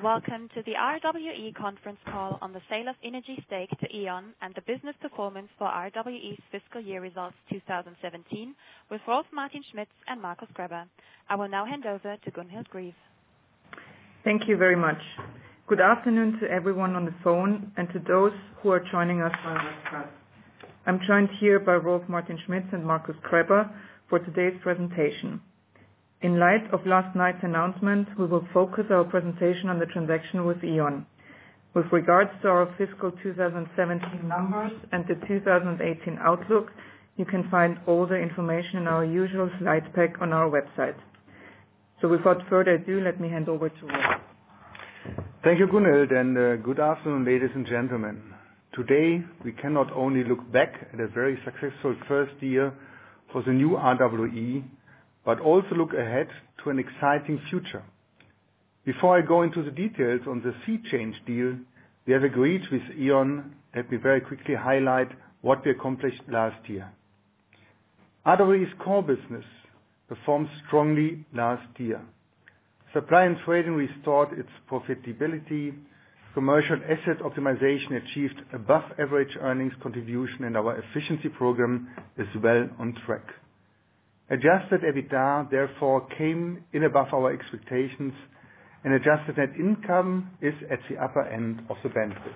Welcome to the RWE conference call on the sale of Innogy stake to E.ON and the business performance for RWE's fiscal year results 2017 with Rolf Martin Schmitz and Markus Gräber. I will now hand over to Gunhild Grieve. Thank you very much. Good afternoon to everyone on the phone and to those who are joining us on webcast. I'm joined here by Rolf Martin Schmitz and Markus Gräber for today's presentation. In light of last night's announcement, we will focus our presentation on the transaction with E.ON. With regards to our fiscal 2017 numbers and the 2018 outlook, you can find all the information in our usual slide pack on our website. So without further ado, let me hand over to Rolf. Thank you, Gunhild, and good afternoon, ladies and gentlemen. Today, we can not only look back at a very successful first year for the new RWE, but also look ahead to an exciting future. Before I go into the details on the sea change deal we have agreed with E.ON, let me very quickly highlight what we accomplished last year. RWE's core business performed strongly last year. Supply and trading restored its profitability, commercial asset optimization achieved above average earnings contribution, and our efficiency program is well on track. Adjusted EBITDA therefore came in above our expectations, and adjusted net income is at the upper end of the bandwidth.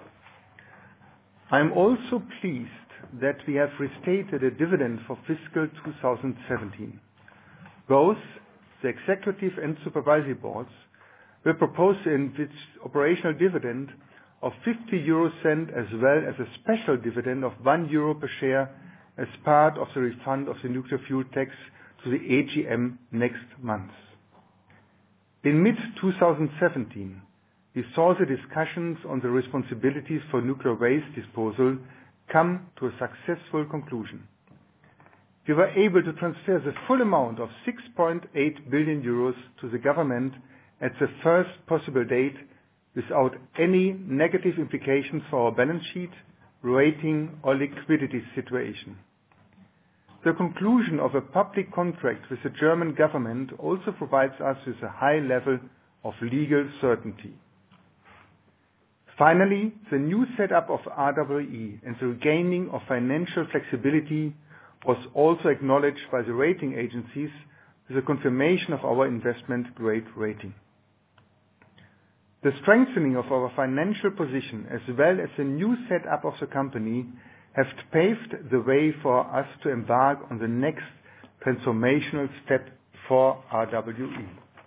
I am also pleased that we have restated a dividend for fiscal 2017. Both the executive and supervisory boards will propose in its operational dividend of 0.50 as well as a special dividend of €1 per share as part of the refund of the nuclear fuel tax to the AGM next month. In mid-2017, we saw the discussions on the responsibilities for nuclear waste disposal come to a successful conclusion. We were able to transfer the full amount of €6.8 billion to the government at the first possible date without any negative implications for our balance sheet, rating or liquidity situation. The conclusion of a public contract with the German government also provides us with a high level of legal certainty. Finally, the new setup of RWE and the regaining of financial flexibility was also acknowledged by the rating agencies with a confirmation of our investment grade rating. The strengthening of our financial position as well as the new setup of the company have paved the way for us to embark on the next transformational step for RWE.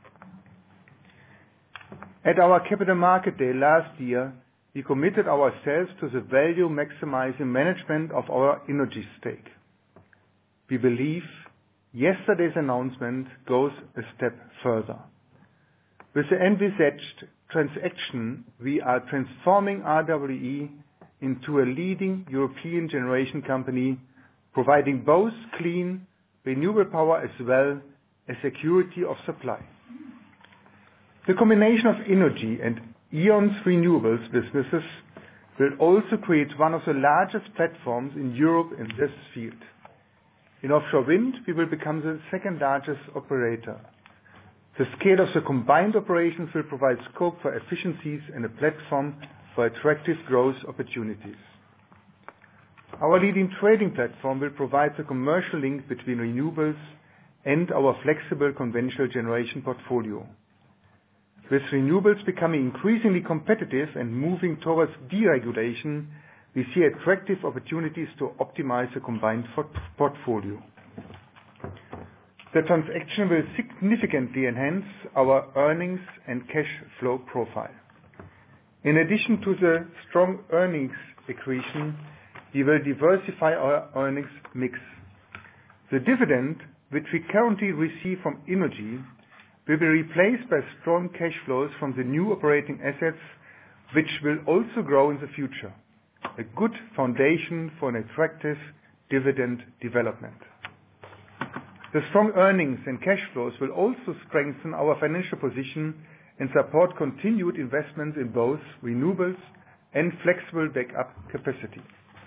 At our Capital Market Day last year, we committed ourselves to the value maximizing management of our Innogy stake. We believe yesterday's announcement goes a step further. With the envisaged transaction, we are transforming RWE into a leading European generation company, providing both clean, renewable power as well as security of supply. The combination of Innogy and E.ON's renewables businesses will also create one of the largest platforms in Europe in this field. In offshore wind, we will become the second largest operator. The scale of the combined operations will provide scope for efficiencies and a platform for attractive growth opportunities. Our leading trading platform will provide the commercial link between renewables and our flexible conventional generation portfolio. With renewables becoming increasingly competitive and moving towards deregulation, we see attractive opportunities to optimize the combined portfolio. The transaction will significantly enhance our earnings and cash flow profile. In addition to the strong earnings accretion, we will diversify our earnings mix. The dividend, which we currently receive from Innogy, will be replaced by strong cash flows from the new operating assets, which will also grow in the future. A good foundation for an attractive dividend development. The strong earnings and cash flows will also strengthen our financial position and support continued investments in both renewables and flexible backup capacity.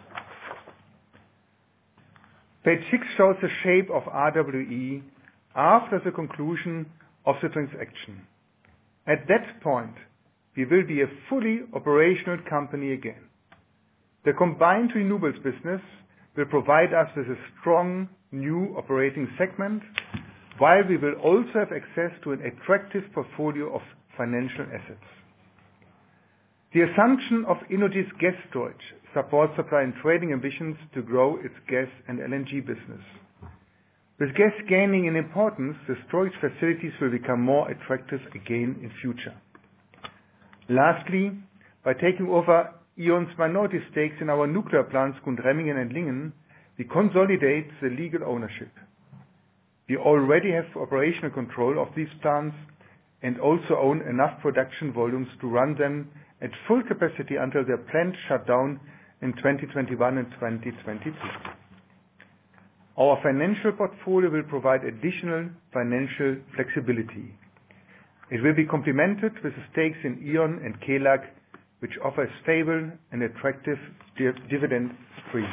Page 6 shows the shape of RWE after the conclusion of the transaction. At that point, we will be a fully operational company again. The combined renewables business will provide us with a strong new operating segment, while we will also have access to an attractive portfolio of financial assets. The assumption of Innogy's gas storage supports supply and trading ambitions to grow its gas and LNG business. With gas gaining in importance, the storage facilities will become more attractive again in future. Lastly, by taking over E.ON's minority stakes in our nuclear plants Gundremmingen and Lingen, we consolidate the legal ownership. We already have operational control of these plants and also own enough production volumes to run them at full capacity until their planned shutdown in 2021 and 2022. Our financial portfolio will provide additional financial flexibility. It will be complemented with the stakes in E.ON and KELAG, which offer a stable and attractive dividend stream.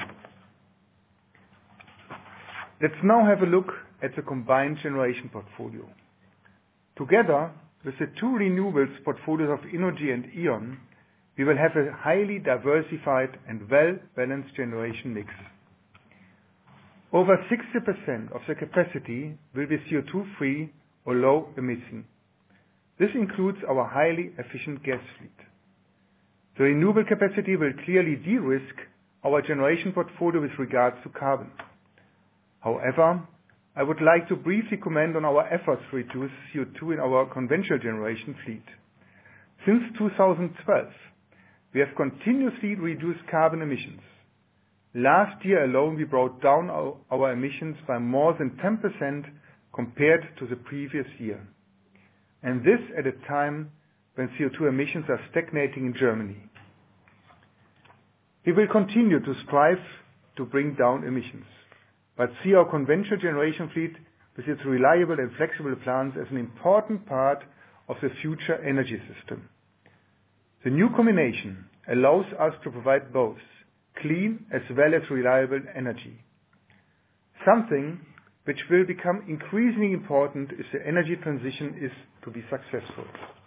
Let's now have a look at the combined generation portfolio. Together with the two renewables portfolios of Innogy and E.ON, we will have a highly diversified and well-balanced generation mix. Over 60% of the capacity will be CO2-free or low emission. This includes our highly efficient gas fleet. The renewable capacity will clearly de-risk our generation portfolio with regards to carbon. However, I would like to briefly comment on our efforts to reduce CO2 in our conventional generation fleet. Since 2012, we have continuously reduced carbon emissions. Last year alone, we brought down our emissions by more than 10% compared to the previous year. And this at a time when CO2 emissions are stagnating in Germany. We will continue to strive to bring down emissions, but see our conventional generation fleet with its reliable and flexible plants as an important part of the future energy system. The new combination allows us to provide both clean as well as reliable energy, something which will become increasingly important if the energy transition is to be successful.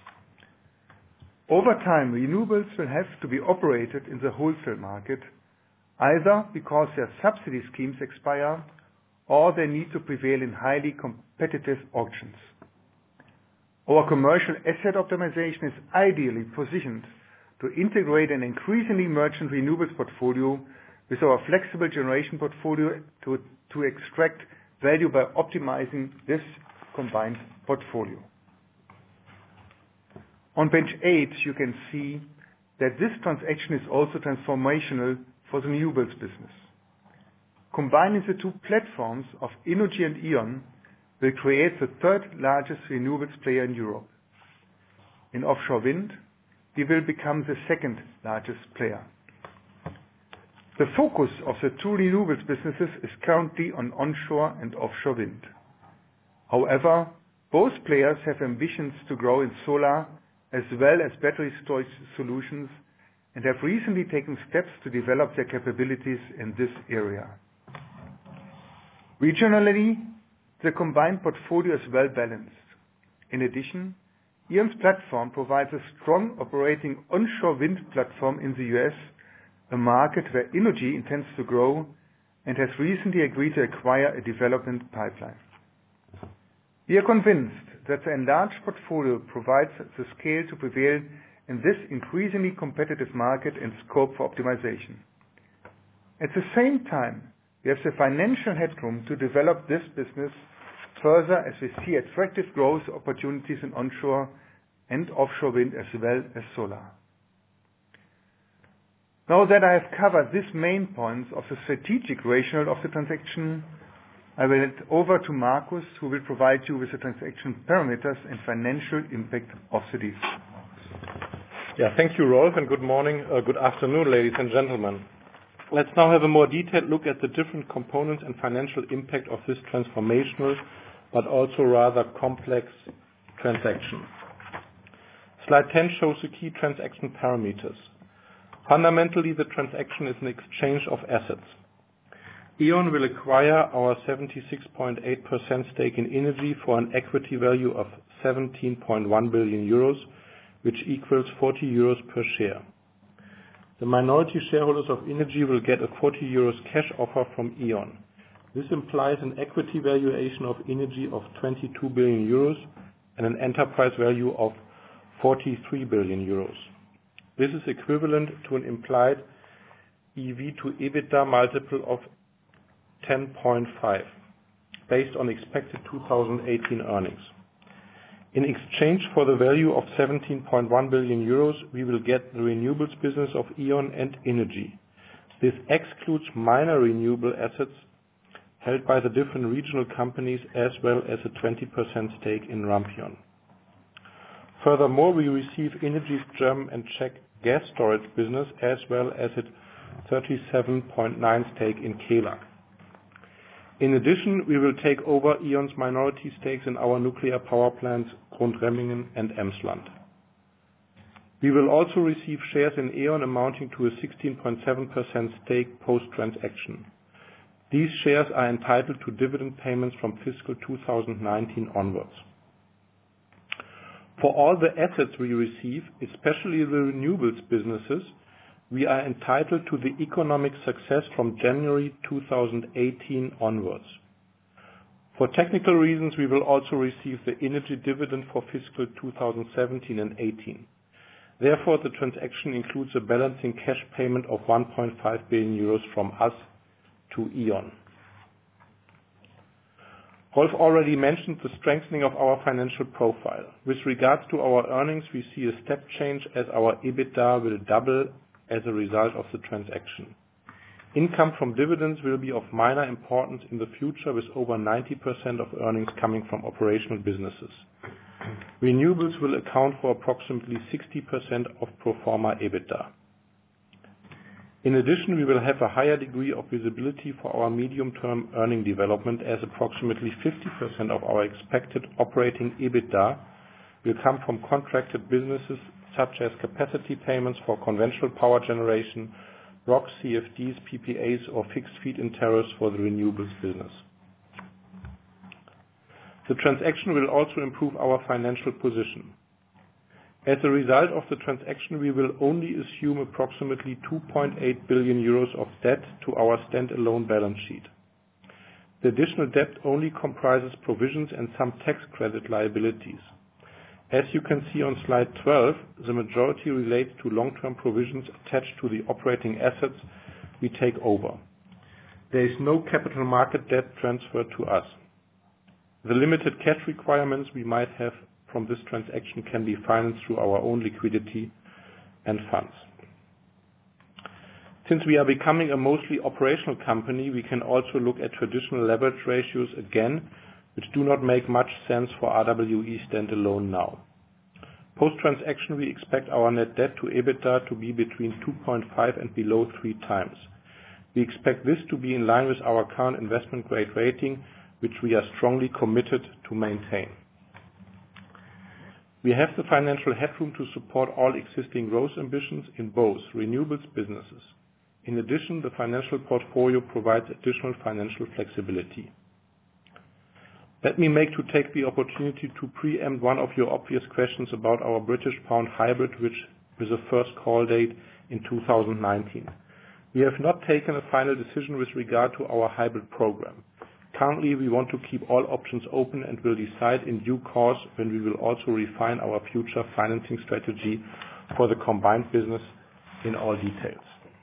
Over time, renewables will have to be operated in the wholesale market, either because their subsidy schemes expire or they need to prevail in highly competitive auctions. Our commercial asset optimization is ideally positioned to integrate an increasingly merchant renewables portfolio with our flexible generation portfolio to extract value by optimizing this combined portfolio. On page 8, you can see that this transaction is also transformational for the renewables business. Combining the two platforms of Innogy and E.ON will create the third largest renewables player in Europe. In offshore wind, we will become the second largest player. The focus of the two renewables businesses is currently on onshore and offshore wind. However, both players have ambitions to grow in solar as well as battery storage solutions and have recently taken steps to develop their capabilities in this area. Regionally, the combined portfolio is well balanced. In addition, E.ON's platform provides a strong operating onshore wind platform in the US, a market where Innogy intends to grow and has recently agreed to acquire a development pipeline. We are convinced that the enlarged portfolio provides the scale to prevail in this increasingly competitive market and scope for optimization. At the same time, we have the financial headroom to develop this business further as we see attractive growth opportunities in onshore and offshore wind as well as solar. Now that I have covered these main points of the strategic rationale of the transaction, I will hand over to Markus, who will provide you with the transaction parameters and financial impact of the deal. Yeah, thank you, Rolf, and good morning, good afternoon, ladies and gentlemen. Let's now have a more detailed look at the different components and financial impact of this transformational but also rather complex transaction. Slide 10 shows the key transaction parameters. Fundamentally, the transaction is an exchange of assets. E.ON will acquire our 76.8% stake in Innogy for an equity value of 17.1 billion euros, which equals 40 euros per share. The minority shareholders of Innogy will get a 40 euros cash offer from E.ON. This implies an equity valuation of Innogy of 22 billion euros and an enterprise value of 43 billion euros. This is equivalent to an implied EV to EBITDA multiple of 10.5, based on expected 2018 earnings. In exchange for the value of 17.1 billion euros, we will get the renewables business of E.ON and Innogy. This excludes minor renewable assets held by the different regional companies, as well as a 20% stake in Rampion. Furthermore, we receive Innogy's German and Czech gas storage business, as well as its 37.9% stake in Kelag. In addition, we will take over E.ON's minority stakes in our nuclear power plants, Grundremmingen and Emsland. We will also receive shares in E.ON amounting to a 16.7% stake post-transaction. These shares are entitled to dividend payments from fiscal 2019 onwards. For all the assets we receive, especially the renewables businesses, we are entitled to the economic success from January 2018 onwards. For technical reasons, we will also receive the Innogy dividend for fiscal 2017 and 18. Therefore, the transaction includes a balancing cash payment of 1.5 billion euros from us to E.ON. Rolf already mentioned the strengthening of our financial profile. With regards to our earnings, we see a step change as our EBITDA will double as a result of the transaction. Income from dividends will be of minor importance in the future, with over 90% of earnings coming from operational businesses. Renewables will account for approximately 60% of pro forma EBITDA. In addition, we will have a higher degree of visibility for our medium-term earning development, as approximately 50% of our expected operating EBITDA will come from contracted businesses such as capacity payments for conventional power generation, ROCs, CFDs, PPAs, or fixed feed-in tariffs for the renewables business. The transaction will also improve our financial position. As a result of the transaction, we will only assume approximately 2.8 billion euros of debt to our standalone balance sheet. The additional debt only comprises provisions and some tax credit liabilities. As you can see on slide 12, the majority relates to long-term provisions attached to the operating assets we take over. There is no capital market debt transferred to us. The limited cash requirements we might have from this transaction can be financed through our own liquidity and funds. Since we are becoming a mostly operational company, we can also look at traditional leverage ratios again, which do not make much sense for RWE standalone now. Post-transaction, we expect our net debt to EBITDA to be between 2.5 and below 3 times. We expect this to be in line with our current investment grade rating, which we are strongly committed to maintain. We have the financial headroom to support all existing growth ambitions in both renewables businesses. In addition, the financial portfolio provides additional financial flexibility. Let me take the opportunity to preempt one of your obvious questions about our British pound hybrid, which with a first call date in 2019. We have not taken a final decision with regard to our hybrid program. Currently, we want to keep all options open and will decide in due course when we will also refine our future financing strategy for the combined business in all details.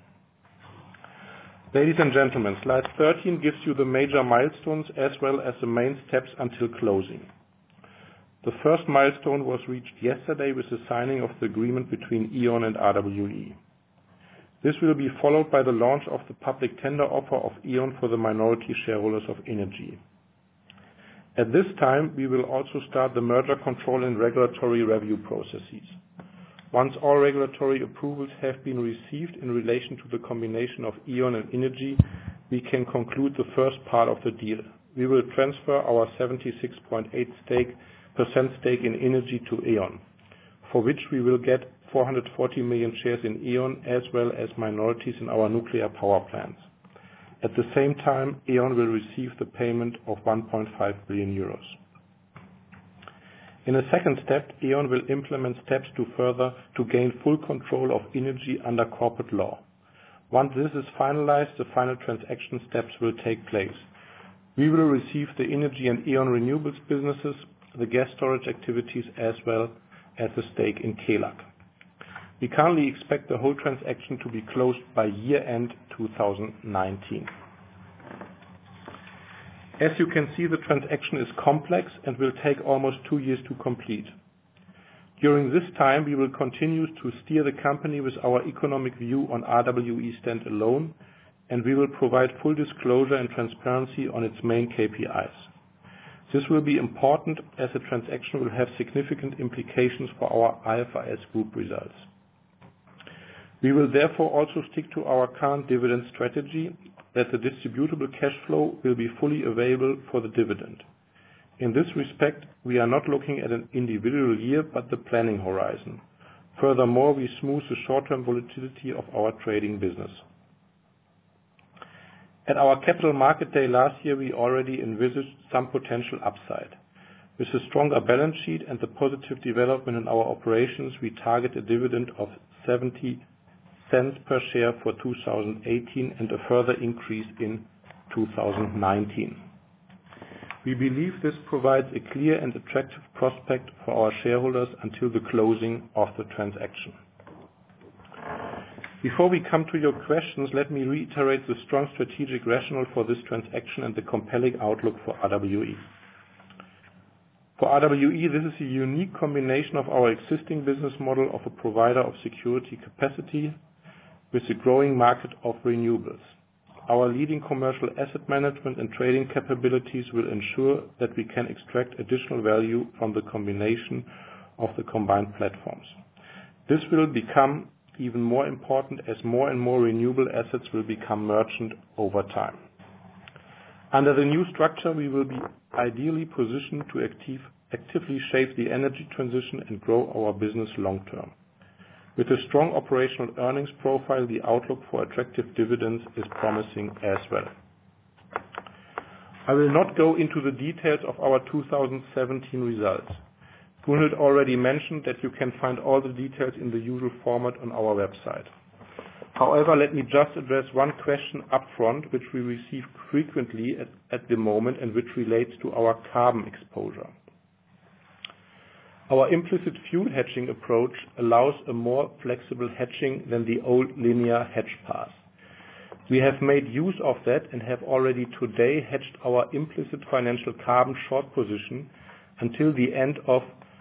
Ladies and gentlemen, slide 13 gives you the major milestones as well as the main steps until closing. The first milestone was reached yesterday with the signing of the agreement between E.ON and RWE. This will be followed by the launch of the public tender offer of E.ON for the minority shareholders of Innogy. At this time, we will also start the merger control and regulatory review processes. Once all regulatory approvals have been received in relation to the combination of E.ON and Innogy, we can conclude the first part of the deal. We will transfer our 76.8% stake in Innogy to E.ON, for which we will get 440 million shares in E.ON as well as minorities in our nuclear power plants. At the same time, E.ON will receive the payment of 1.5 billion euros. In a second step, E.ON will implement steps to gain full control of Innogy under corporate law. Once this is finalized, the final transaction steps will take place. We will receive the Innogy and E.ON renewables businesses, the gas storage activities, as well as the stake in Kelag. We currently expect the whole transaction to be closed by year-end 2019. As you can see, the transaction is complex and will take almost 2 years to complete. During this time, we will continue to steer the company with our economic view on RWE standalone, and we will provide full disclosure and transparency on its main KPIs. This will be important as the transaction will have significant implications for our IFRS group results. We will therefore also stick to our current dividend strategy, that the distributable cash flow will be fully available for the dividend. In this respect, we are not looking at an individual year, but the planning horizon. Furthermore, we smooth the short-term volatility of our trading business. At our Capital Market Day last year, we already envisaged some potential upside. With a stronger balance sheet and the positive development in our operations, we target a dividend of 70 cents per share for 2018 and a further increase in 2019. We believe this provides a clear and attractive prospect for our shareholders until the closing of the transaction. Before we come to your questions, let me reiterate the strong strategic rationale for this transaction and the compelling outlook for RWE. For RWE, this is a unique combination of our existing business model of a provider of security capacity with the growing market of renewables. Our leading commercial asset management and trading capabilities will ensure that we can extract additional value from the combination of the combined platforms. This will become even more important as more and more renewable assets will become merchant over time. Under the new structure, we will be ideally positioned to actively shape the energy transition and grow our business long term. With a strong operational earnings profile, the outlook for attractive dividends is promising as well. I will not go into the details of our 2017 results. Gunhild already mentioned that you can find all the details in the usual format on our website. However, let me just address one question up front, which we receive frequently at the moment and which relates to our carbon exposure. Our implicit fuel hedging approach allows a more flexible hedging than the old linear hedge path. We have made use of that and have already today hedged our implicit financial carbon short position until the end of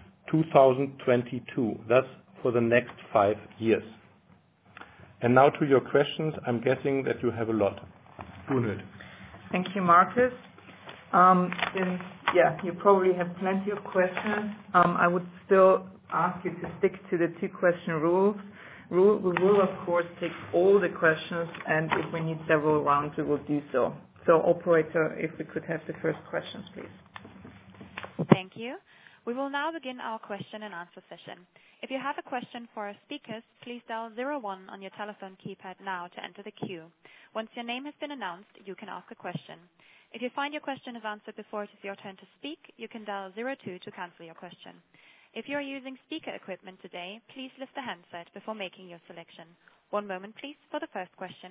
2022, thus for the next 5 years. And now to your questions. I'm guessing that you have a lot. Gunhild. Thank you, Markus. Since you probably have plenty of questions, I would still ask you to stick to the 2-question rule. We will, of course, take all the questions, and if we need several rounds, we will do so. So, operator, if we could have the first questions, please. Thank you. We will now begin our question and answer session. If you have a question for our speakers, please dial 01 on your telephone keypad now to enter the queue. Once your name has been announced, you can ask a question. If you find your question is answered before it is your turn to speak, you can dial 02 to cancel your question. If you are using speaker equipment today, please lift the handset before making your selection. One moment, please, for the first question.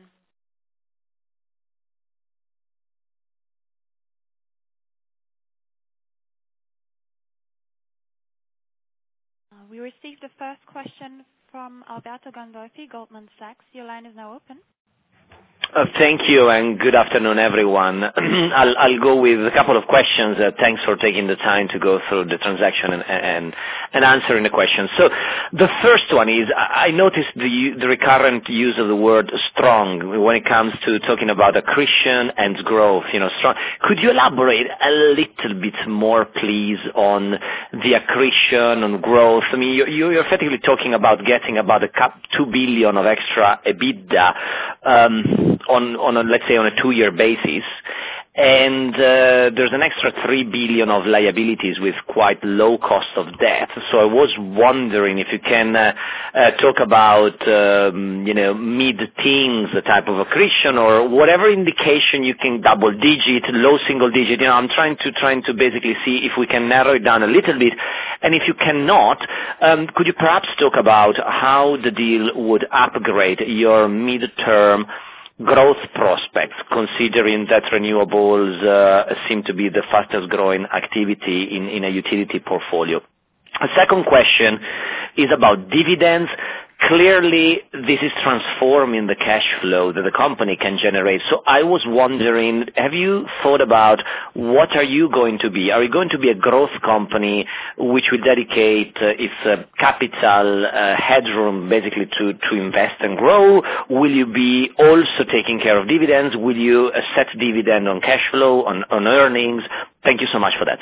We received the first question from Alberto Gandolfi, Goldman Sachs. Your line is now open. Thank you, and good afternoon, everyone. I'll go with a couple of questions. Thanks for taking the time to go through the transaction and answering the questions. So the first one is, I noticed the recurrent use of the word strong when it comes to talking about accretion and growth. Strong. Could you elaborate a little bit more, please, on the accretion and growth? I mean, you're effectively talking about getting about 2 billion of extra EBITDA on let's say on a 2-year basis, and there's an extra 3 billion of liabilities with quite low cost of debt. So I was wondering if you can talk about mid-teens type of accretion or whatever indication you can, double-digit, low single-digit. I'm trying to basically see if we can narrow it down a little bit. And if you cannot, could you perhaps talk about how the deal would upgrade your mid-term growth prospects, considering that renewables seem to be the fastest growing activity in a utility portfolio? A second question is about dividends. Clearly, this is transforming the cash flow that the company can generate. So I was wondering, have you thought about what are you going to be? Are you going to be a growth company which will dedicate its capital headroom basically to invest and grow? Will you be also taking care of dividends? Will you set dividend on cash flow, on earnings? Thank you so much for that.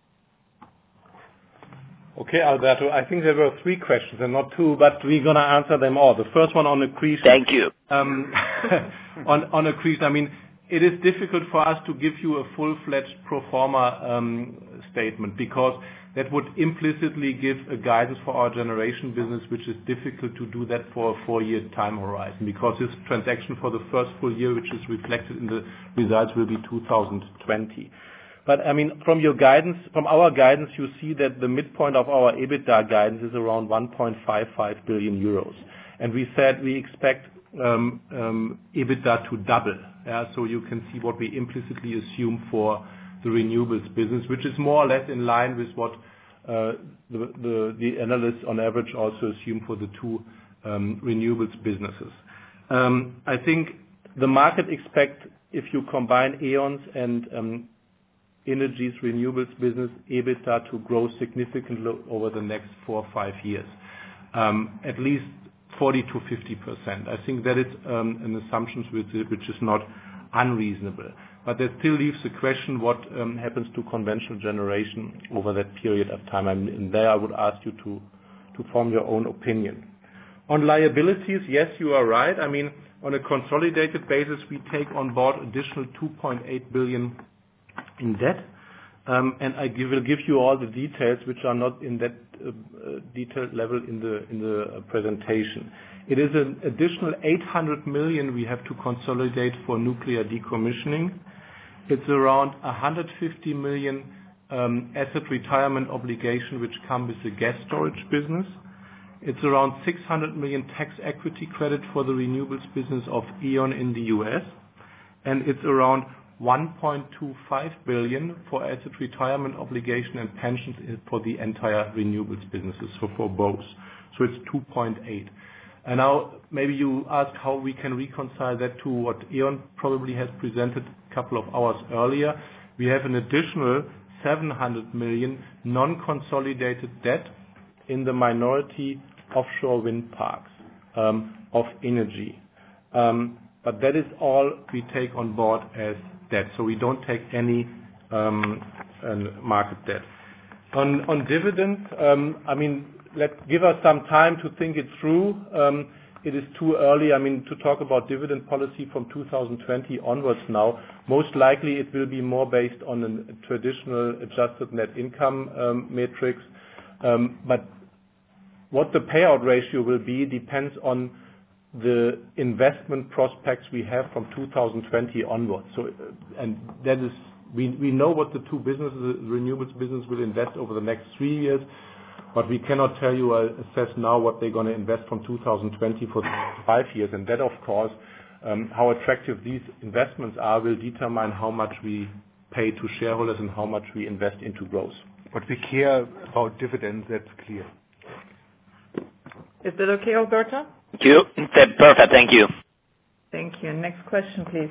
Okay, Alberto, I think there were 3 questions and not 2, but we're going to answer them all. The first one on accretion. Thank you. On accretion, I mean, it is difficult for us to give you a full-fledged pro forma statement because that would implicitly give a guidance for our generation business, which is difficult to do that for a 4-year time horizon because this transaction for the first full year, which is reflected in the results, will be 2020. But I mean, from our guidance, you see that the midpoint of our EBITDA guidance is around 1.55 billion euros. And we said we expect EBITDA to double. So you can see what we implicitly assume for the renewables business, which is more or less in line with what the analysts on average also assume for the 2 renewables businesses. I think the market expects, if you combine E.ON's and Innogy's renewables business, EBITDA to grow significantly over the next 4 or 5 years, at least 40 to 50%. I think that is an assumption which is not unreasonable. But that still leaves the question what happens to conventional generation over that period of time. And there I would ask you to form your own opinion. On liabilities, yes, you are right. I mean, on a consolidated basis, we take on board additional 2.8 billion in debt, and I will give you all the details which are not in that detailed level in the presentation. It is an additional 800 million we have to consolidate for nuclear decommissioning. It's around 150 million asset retirement obligation which come with the gas storage business. It's around 600 million tax equity credit for the renewables business of E.ON in the US, and it's around 1.25 billion for asset retirement obligation and pensions for the entire renewables businesses, so for both. So it's 2.8. And now maybe you ask how we can reconcile that to what E.ON probably has presented a couple of hours earlier. We have an additional 700 million non-consolidated debt in the minority offshore wind parks of Innogy. But that is all we take on board as debt, so we don't take any market debt. On dividends, I mean, give us some time to think it through. It is too early, I mean, to talk about dividend policy from 2020 onwards now. Most likely it will be more based on a traditional adjusted net income matrix. But what the payout ratio will be depends on the investment prospects we have from 2020 onwards. So, and that is, we know what the 2 businesses, the renewables business will invest over the next 3 years, but we cannot tell you, assess now what they're going to invest from 2020 for the next 5 years. And that, of course, how attractive these investments are will determine how much we pay to shareholders and how much we invest into growth. But we care about dividends, that's clear. Is that okay, Alberto? Thank you. Perfect. Thank you. Thank you. Next question, please.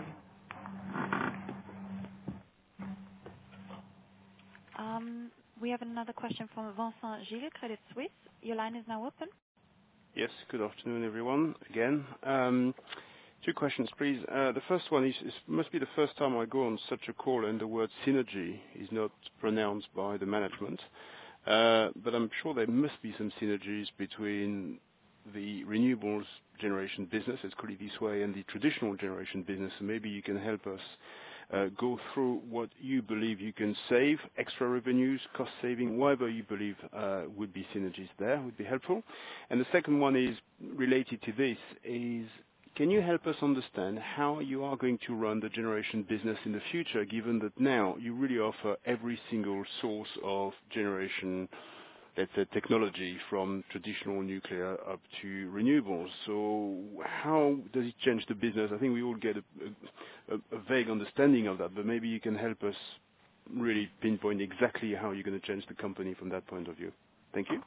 We have another question from Vincent Gilles, Credit Suisse. Your line is now open. Yes, good afternoon, everyone, again. 2 questions, please. The first one is, it must be the first time I go on such a call and the word synergy is not pronounced by the management. But I'm sure there must be some synergies between the renewables generation business, let's call it this way, and the traditional generation business. So maybe you can help us go through what you believe you can save, extra revenues, cost saving, whatever you believe would be synergies there, would be helpful. And the second one is related to this, is can you help us understand how you are going to run the generation business in the future, given that now you really offer every single source of generation, let's say, technology, from traditional nuclear up to renewables? So how does it change the business? I think we all get a vague understanding of that, but maybe you can help us really pinpoint exactly how you're going to change the company from that point of view. Thank you.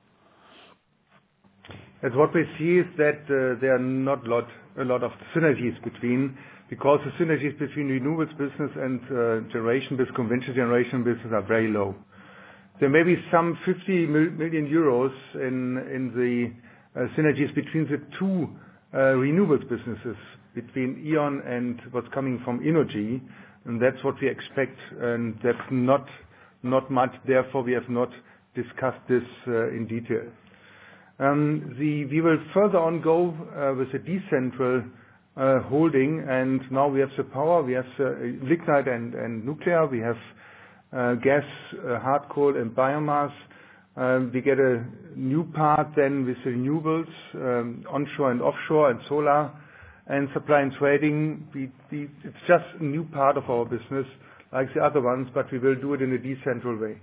As what we see is that there are not a lot of synergies because the synergies between renewables business and conventional generation business are very low. There may be some 50 million euros in the synergies between the two renewables businesses, between E.ON and what's coming from Innogy, and that's what we expect, and that's not much. Therefore, we have not discussed this in detail. We will further on go with a decentral holding, and now we have the power, we have lignite and nuclear, we have gas, hard coal and biomass. We get a new part then with renewables, onshore and offshore and solar, and supply and trading. It's just a new part of our business like the other ones, but we will do it in a decentral way.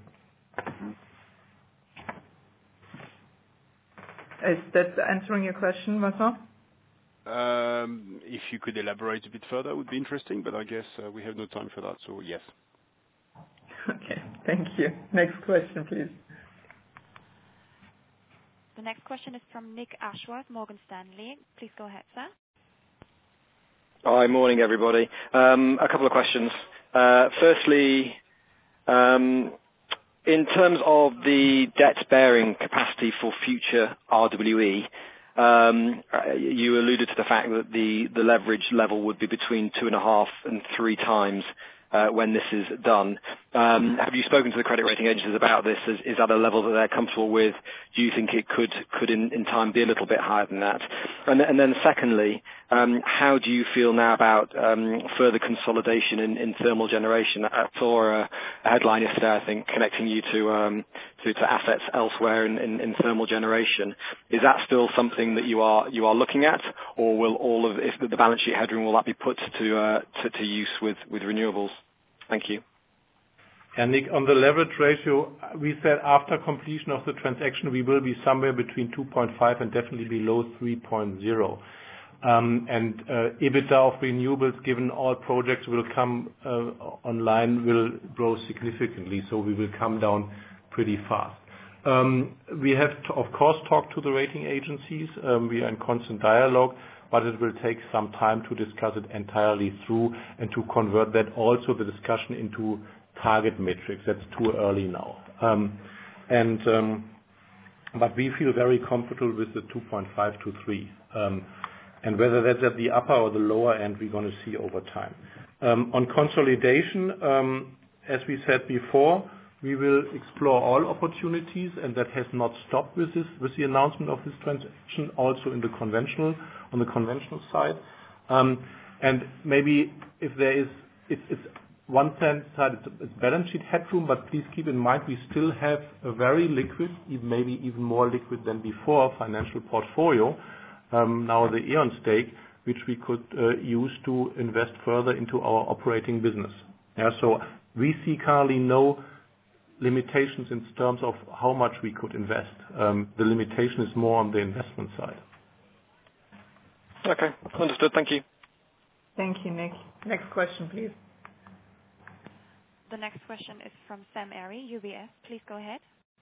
Is that answering your question, Vincent? If you could elaborate a bit further, it would be interesting, but I guess we have no time for that, so yes. Okay, thank you. Next question, please. The next question is from Nick Ashworth, Morgan Stanley. Please go ahead, sir. Hi, morning, everybody. A couple of questions. Firstly, in terms of the debt-bearing capacity for future RWE, you alluded to the fact that the leverage level would be between 2.5 and 3 times when this is done. Have you spoken to the credit rating agencies about this? Is that a level that they're comfortable with? Do you think it could in time be a little bit higher than that? And then secondly, how do you feel now about further consolidation in thermal generation? I saw a headline yesterday, I think, connecting you to assets elsewhere in thermal generation. Is that still something that you are looking at, or will if the balance sheet headroom, will that be put to use with renewables? Thank you. And Nick, on the leverage ratio, we said after completion of the transaction, we will be somewhere between 2.5 and definitely below 3.0. And EBITDA of renewables, given all projects will come online, will grow significantly, so we will come down pretty fast. We have, of course, talked to the rating agencies. We are in constant dialogue, but it will take some time to discuss it entirely through and to convert that also the discussion into target metrics. That's too early now. But we feel very comfortable with the 2.5 to 3. And whether that's at the upper or the lower end, we're going to see over time. On consolidation, as we said before, we will explore all opportunities, and that has not stopped with the announcement of this transaction, also on the conventional side. And maybe if there is, it's one side, it's balance sheet headroom, but please keep in mind we still have a very liquid, maybe even more liquid than before, financial portfolio. Now the E.ON stake, which we could use to invest further into our operating business. Yeah, so we see currently no limitations in terms of how much we could invest. The limitation is more on the investment side. Okay, understood. Thank you. Thank you, Nick. Next question, please. The next question is from Sam Arie, UBS. Please go ahead.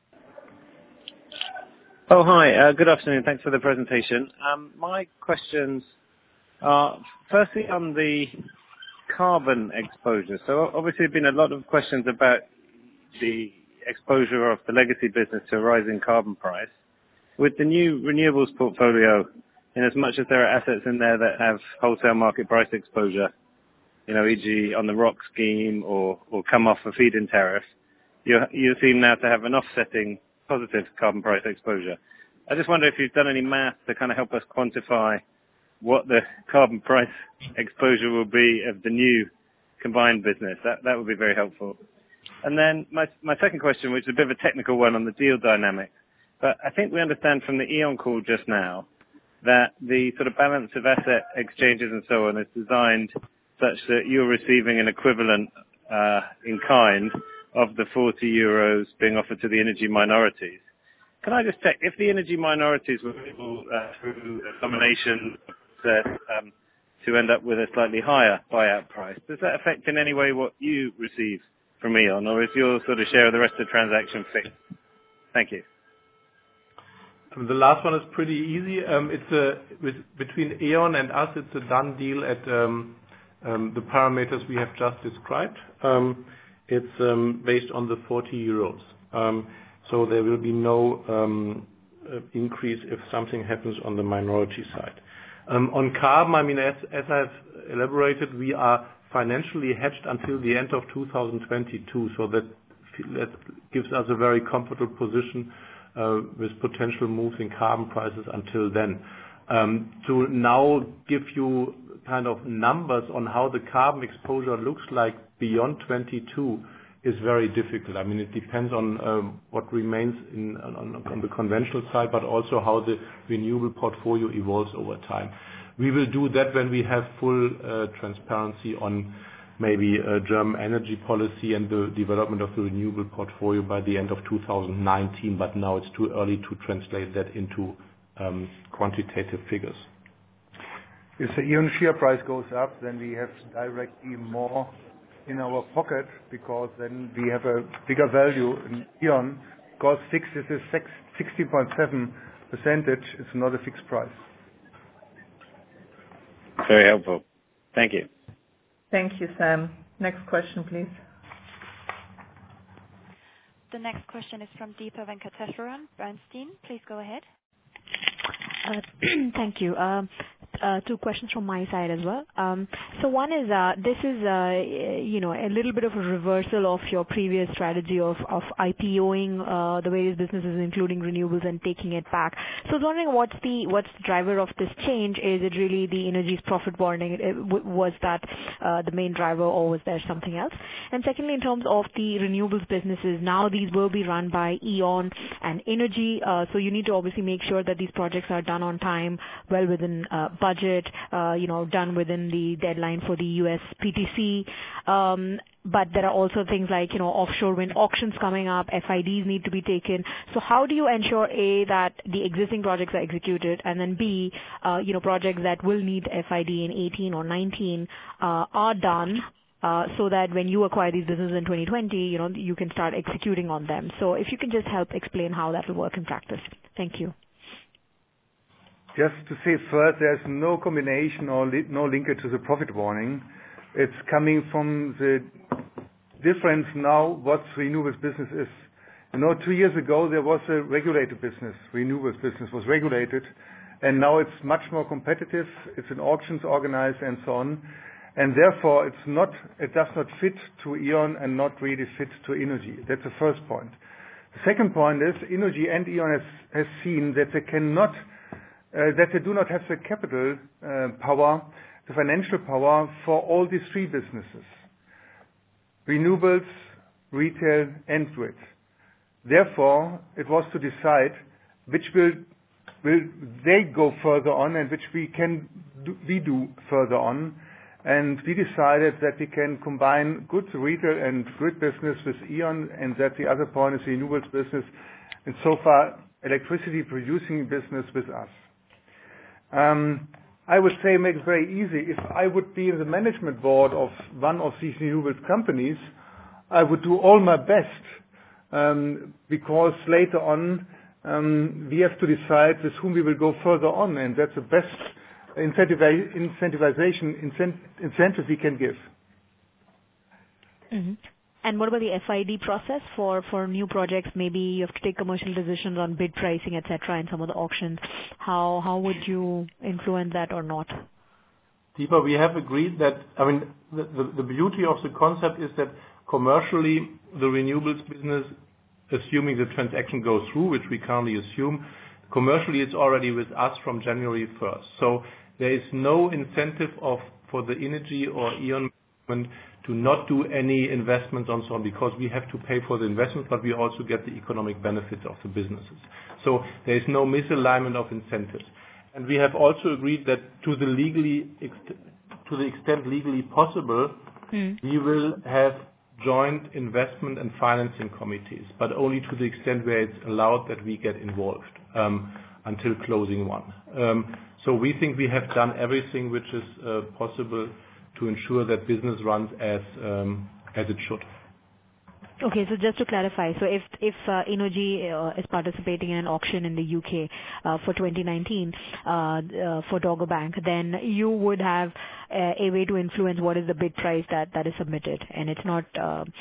Oh, hi. Good afternoon. Thanks for the presentation. My questions are firstly on the carbon exposure. So obviously there have been a lot of questions about the exposure of the legacy business to a rising carbon price. With the new renewables portfolio, in as much as there are assets in there that have wholesale market price exposure, e.g. on the ROC scheme or come off a feed-in tariff, you seem now to have an offsetting positive carbon price exposure. I just wonder if you've done any math to kind of help us quantify what the carbon price exposure will be of the new combined business? That would be very helpful. And then my second question, which is a bit of a technical one on the deal dynamic, but I think we understand from the E.ON call just now that the sort of balance of asset exchanges and so on is designed such that you're receiving an equivalent in kind of the 40 euros being offered to the energy minorities. Can I just check, if the energy minorities were able, through a combination to end up with a slightly higher buyout price, does that affect in any way what you receive from E.ON, or is your sort of share of the rest of the transaction fixed? Thank you. The last one is pretty easy. Between E.ON and us, it's a done deal at the parameters we have just described. It's based on the 40 euros. So there will be no increase if something happens on the minority side. On carbon, I mean, as I've elaborated, we are financially hedged until the end of 2022, so that gives us a very comfortable position with potential moves in carbon prices until then. To now give you kind of numbers on how the carbon exposure looks like beyond 22 is very difficult. I mean, it depends on what remains on the conventional side, but also how the renewable portfolio evolves over time. We will do that when we have full transparency on maybe German energy policy and the development of the renewable portfolio by the end of 2019, but now it's too early to translate that into quantitative figures. If the E.ON share price goes up, then we have directly more in our pocket, because then we have a bigger value in E.ON, because fixed is 16.7%, it's not a fixed price. Very helpful. Thank you. Thank you, Sam. Next question, please. The next question is from Deepa Venkateswaran, Bernstein. Please go ahead. Thank you. Two questions from my side as well. So one is, this is, a little bit of a reversal of your previous strategy of IPOing the various businesses, including renewables, and taking it back. So I was wondering what's the driver of this change? Is it really the Energies profit warning? Was that the main driver, or was there something else? And secondly, in terms of the renewables businesses, now these will be run by E.ON and Energy, so you need to obviously make sure that these projects are done on time, well within budget, done within the deadline for the US PTC. But there are also things like, offshore wind auctions coming up, FIDs need to be taken. So how do you ensure, A, that the existing projects are executed, and then B, projects that will need FID in 18 or 19 are done, so that when you acquire these businesses in 2020, you can start executing on them. So if you can just help explain how that will work in practice. Thank you. Just to say first, there's no combination or no linkage to the profit warning. It's coming from the difference now what renewables business is. 2 years ago there was a regulated business. Renewables business was regulated, and now it's much more competitive. It's in auctions organized and so on, and therefore it does not fit to E.ON and not really fit to Energy. That's the first point. The second point is Energy and E.ON has seen that they cannot. That they do not have the capital power, the financial power for all these three businesses: renewables, retail, and grid. Therefore, it was to decide which will they go further on and which we do further on. And we decided that we can combine good retail and grid business with E.ON, and that the other point is the renewables business, and so far electricity producing business with us. I would say make it very easy. If I would be in the management board of one of these renewables companies, I would do all my best, because later on we have to decide with whom we will go further on, and that's the best incentive we can give. Mm-hmm. And what about the FID process for new projects? Maybe you have to take commercial decisions on bid pricing, etc., in some of the auctions. How would you influence that or not? Deepa, we have agreed that, the beauty of the concept is that commercially the renewables business, assuming the transaction goes through, which we currently assume, commercially it's already with us from January 1st. So there is no incentive for the Energy or E.ON to to not do any investments and so on, because we have to pay for the investment, but we also get the economic benefits of the businesses. So there is no misalignment of incentives. And we have also agreed that to the extent legally possible, we will have joint investment and financing committees, but only to the extent where it's allowed that we get involved until closing one. So we think we have done everything which is possible to ensure that business runs as it should. Okay, so just to clarify, so if Innogy is participating in an auction in the UK for 2019 for Dogger Bank, then you would have a way to influence what is the bid price that is submitted, and it's not.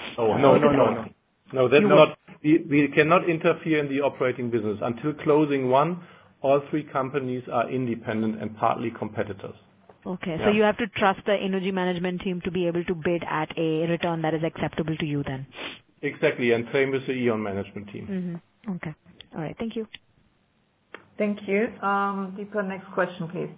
No, that's not. We cannot interfere in the operating business until closing one. All three companies are independent and partly competitors. Okay, so you have to trust the Innogy management team to be able to bid at a return that is acceptable to you then. Exactly, and same with the E.ON management team. Mm-hmm. Okay. All right. Thank you. Thank you. Deepa, next question, please.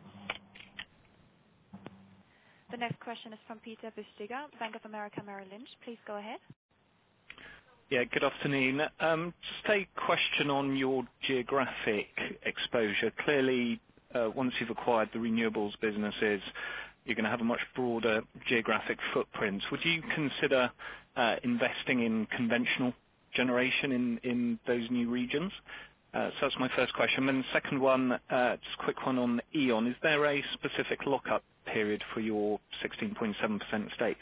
The next question is from Peter Bisztyga, Bank of America Merrill Lynch. Please go ahead. Yeah, good afternoon. Just a question on your geographic exposure. Clearly, once you've acquired the renewables businesses, you're going to have a much broader geographic footprint. Would you consider investing in conventional generation in those new regions? So that's my first question. And the second one, just a quick one on E.ON. Is there a specific lockup period for your 16.7% stake?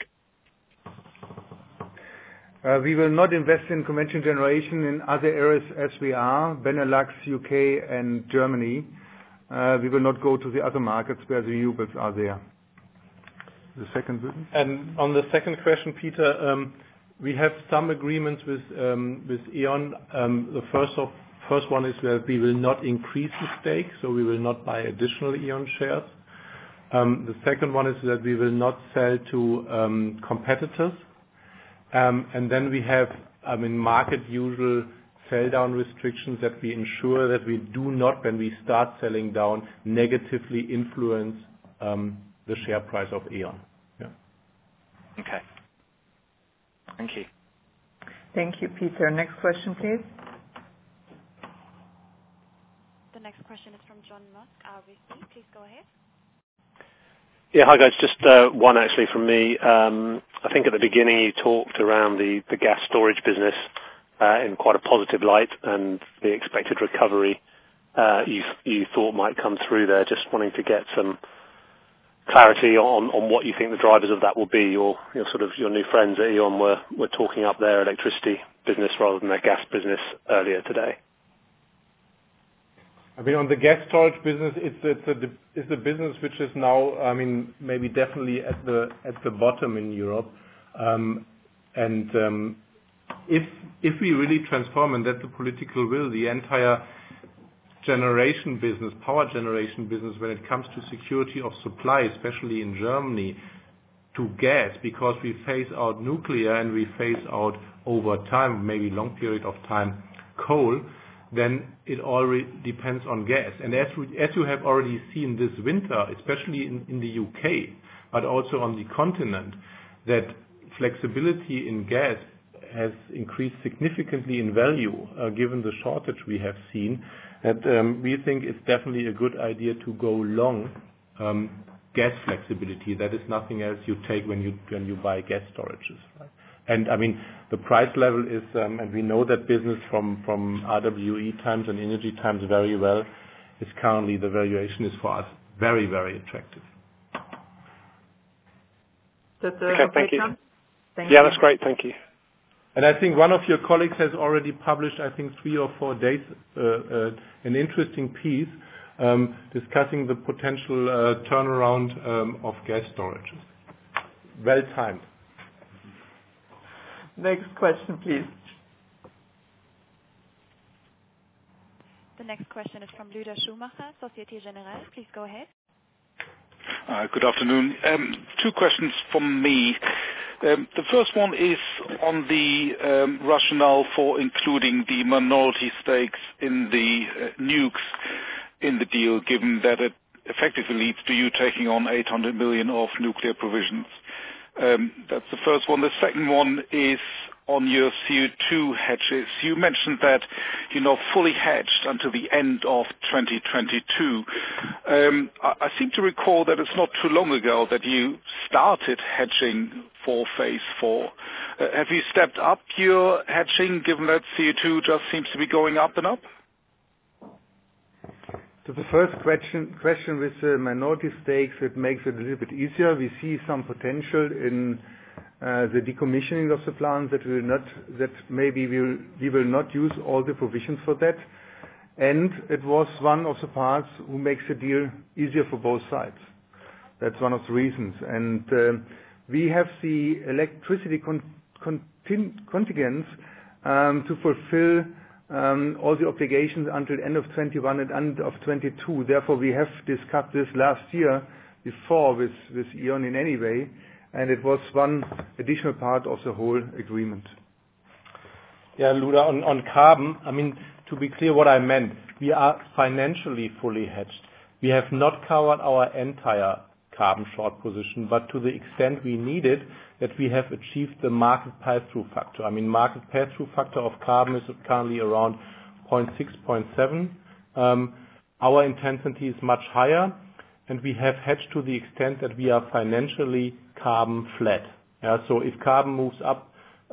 We will not invest in conventional generation in other areas as we are, Benelux, UK and Germany. We will not go to the other markets where the renewables are there. The second one? And on the second question, Peter, we have some agreements with E.ON. The first one is that we will not increase the stake, so we will not buy additional E.ON shares. The second one is that we will not sell to competitors. And then we have, market usual sell down restrictions that we ensure that we do not, when we start selling down, negatively influence the share price of E.ON. Yeah. Okay. Thank you. Thank you, Peter. Next question, please. The next question is from John Musk, RBC. Please go ahead. Yeah, hi guys. Just one actually from me. I think at the beginning you talked around the gas storage business in quite a positive light, and the expected recovery you thought might come through there. Just wanting to get some clarity on what you think the drivers of that will be. Your new friends at E.ON were talking up their electricity business rather than their gas business earlier today. On the gas storage business, it's a business which is now, maybe definitely at the bottom in Europe. If we really transform, and that's the political will, the entire generation business, power generation business, when it comes to security of supply, especially in Germany, to gas, because we phase out nuclear and we phase out over time, maybe long period of time, coal, then it already depends on gas. And as you have already seen this winter, especially in the UK, but also on the continent, that flexibility in gas has increased significantly in value, given the shortage we have seen. And we think it's definitely a good idea to go long gas flexibility. That is nothing else you take when you buy gas storages. Right? And the price level is, and we know that business from RWE times and Energy times very well, is currently the valuation is for us very, very attractive. Okay, thank you. Thank yeah, you. That's great. Thank you. And I think one of your colleagues has already published, 3 or 4 days, an interesting piece discussing the potential turnaround of gas storages. Well timed. Next question, please. The next question is from Lueder Schumacher, Societe Generale. Please go ahead. Good afternoon. 2 questions from me. The first one is on the rationale for including the minority stakes in the nukes in the deal, given that it effectively leads to you taking on 800 million of nuclear provisions. That's the first one. The second one is on your CO2 hedges. You mentioned that you're now fully hedged until the end of 2022. I seem to recall that it's not too long ago that you started hedging for phase 4. Have you stepped up your hedging given that CO2 just seems to be going up and up? To the first question with the minority stakes, it makes it a little bit easier. We see some potential in the decommissioning of the plant that maybe we will not use all the provisions for that. And it was one of the parts who makes the deal easier for both sides. That's one of the reasons. And we have the electricity contingents to fulfill all the obligations until end of 21 and end of 22. Therefore, we have discussed this last year before with E.ON in any way, and it was one additional part of the whole agreement. Yeah, Luda, on carbon, I mean, to be clear what I meant, we are financially fully hedged. We have not covered our entire carbon short position, but to the extent we need it, that we have achieved the market pass-through factor. I mean, market pass-through factor of carbon is currently around 0.6, 0.7. Our intensity is much higher, and we have hedged to the extent that we are financially carbon flat. Yeah, so if carbon moves up,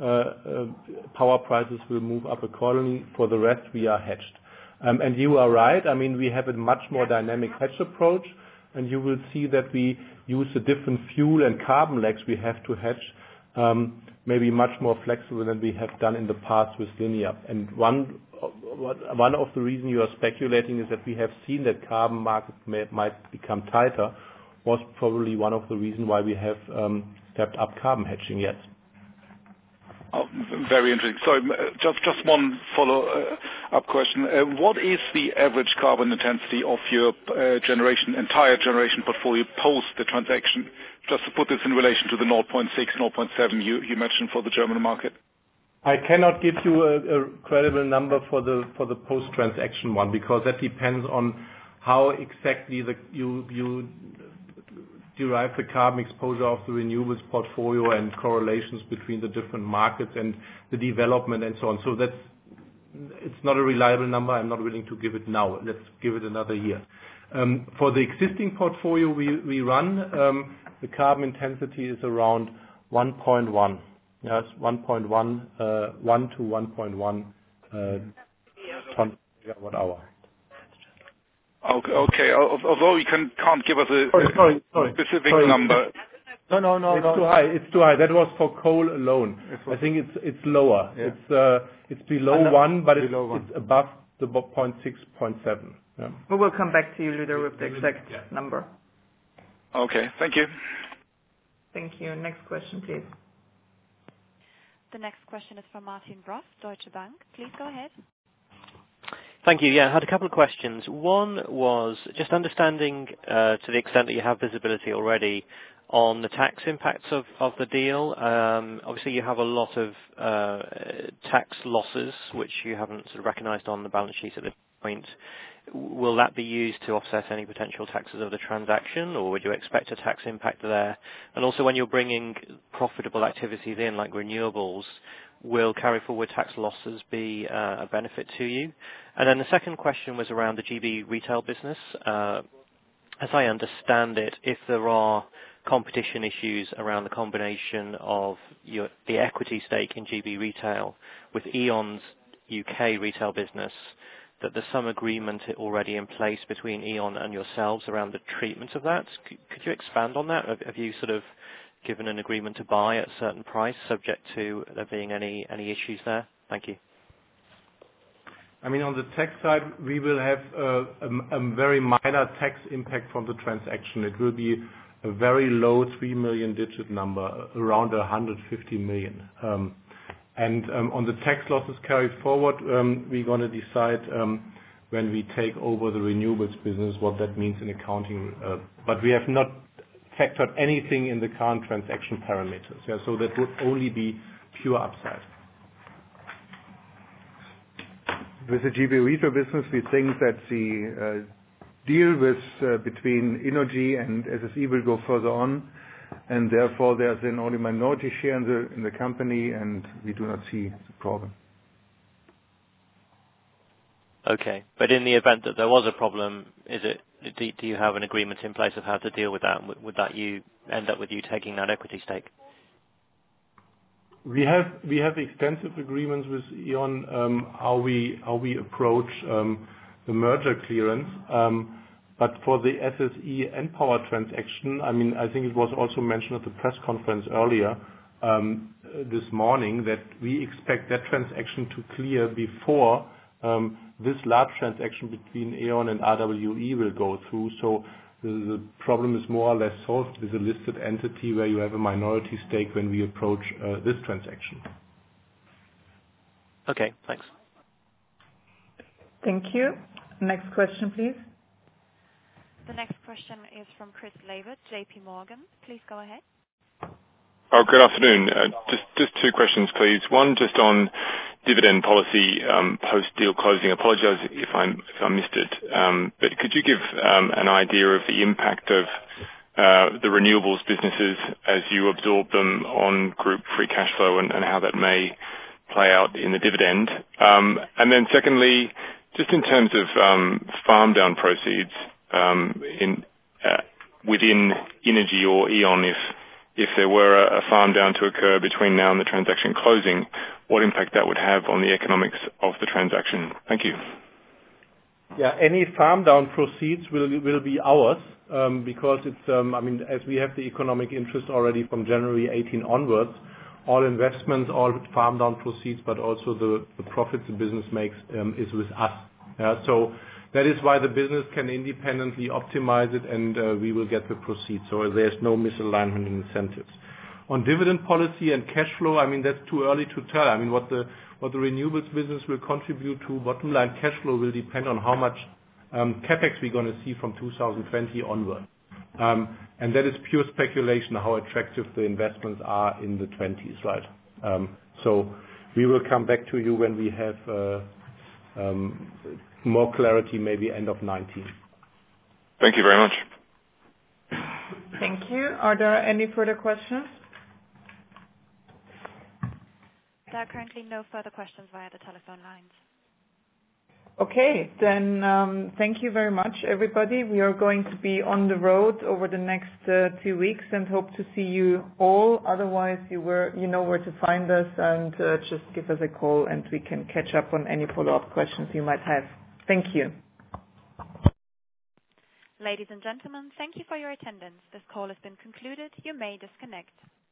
power prices will move up accordingly. For the rest, we are hedged. And you are right. I mean, we have a much more dynamic hedge approach, and you will see that we use the different fuel and carbon legs we have to hedge, maybe much more flexible than we have done in the past with linear. And one of the reasons you are speculating is that we have seen that carbon markets might become tighter, was probably one of the reasons why we have stepped up carbon hedging yet. Oh, very interesting. Sorry, just one follow-up question. What is the average carbon intensity of your entire generation portfolio post the transaction? Just to put this in relation to the 0.6, 0.7 you mentioned for the German market. I cannot give you a credible number for the post-transaction one, because that depends on how exactly you derive the carbon exposure of the renewables portfolio and correlations between the different markets and the development and so on. So it's not a reliable number. I'm not willing to give it now. Let's give it another year. For the existing portfolio we run, the carbon intensity is around 1.1. Yes, 1.1, 1 to 1.1 ton megawatt hour. Okay. Although you can't give us a specific number. No. It's too high. That was for coal alone. I think it's lower. Yeah. It's below 1, but it's above the 0.6, 0.7. Yeah. We will come back to you later with the exact number. Okay. Thank you. Thank you. Next question, please. The next question is from Martin Bross, Deutsche Bank. Please go ahead. Thank you. Yeah, I had a couple of questions. One was just understanding to the extent that you have visibility already on the tax impacts of the deal. Obviously, you have a lot of tax losses, which you haven't sort of recognized on the balance sheet at this point. Will that be used to offset any potential taxes of the transaction, or would you expect a tax impact there? And also, when you're bringing profitable activities in, like renewables, will carry forward tax losses be a benefit to you? And then the second question was around the GB retail business. As I understand it, if there are competition issues around the combination of the equity stake in GB retail with E.ON's UK retail business, that there's some agreement already in place between E.ON and yourselves around the treatment of that. Could you expand on that? Have you sort of given an agreement to buy at a certain price subject to there being any issues there? Thank you. I mean, on the tax side, we will have a very minor tax impact from the transaction. It will be a very low 3 million digit number, around 150 million. And on the tax losses carried forward, we're going to decide when we take over the renewables business what that means in accounting. But we have not factored anything in the current transaction parameters. Yeah, so that would only be pure upside. With the GB retail business, we think that the deal between Innogy and SSE will go further on. and therefore there's an only minority share in the company, and we do not see the problem. Okay, but in the event that there was a problem, do you have an agreement in place of how to deal with that? Would that end up with you taking that equity stake? We have extensive agreements with E.ON how we approach the merger clearance. But for the SSE and power transaction, I think it was also mentioned at the press conference earlier this morning that we expect that transaction to clear before this large transaction between E.ON and RWE will go through. So the problem is more or less solved with a listed entity where you have a minority stake when we approach this transaction. Okay, thanks. Thank you. Next question, please. The next question is from Chris Lavert, JP Morgan. Please go ahead. Oh, good afternoon. Just two questions, please. One, just on dividend policy post-deal closing. I apologize if I missed it. But could you give an idea of the impact of the renewables businesses as you absorb them on group free cash flow and how that may play out in the dividend? And then secondly, just in terms of farm down proceeds within Innogy or E.ON, if there were a farm down to occur between now and the transaction closing, what impact that would have on the economics of the transaction? Thank you. Yeah, any farm down proceeds will be ours because it's as we have the economic interest already from January 18 onwards, all investments, all farm down proceeds, but also the profits the business makes is with us. So that is why the business can independently optimize it, and we will get the proceeds. So there's no misalignment in incentives. On dividend policy and cash flow, that's too early to tell. What the renewables business will contribute to bottom line cash flow will depend on how much capex we're going to see from 2020 onward. And that is pure speculation how attractive the investments are in the 20s, right? So we will come back to you when we have more clarity, maybe end of 19. Thank you very much. Thank you. Are there any further questions? There are currently no further questions via the telephone lines. Okay, then thank you very much, everybody. We are going to be on the road over the next 2 weeks and hope to see you all. Otherwise, you know where to find us, and just give us a call and we can catch up on any follow-up questions you might have. Thank you. Ladies and gentlemen, thank you for your attendance. This call has been concluded. You may disconnect.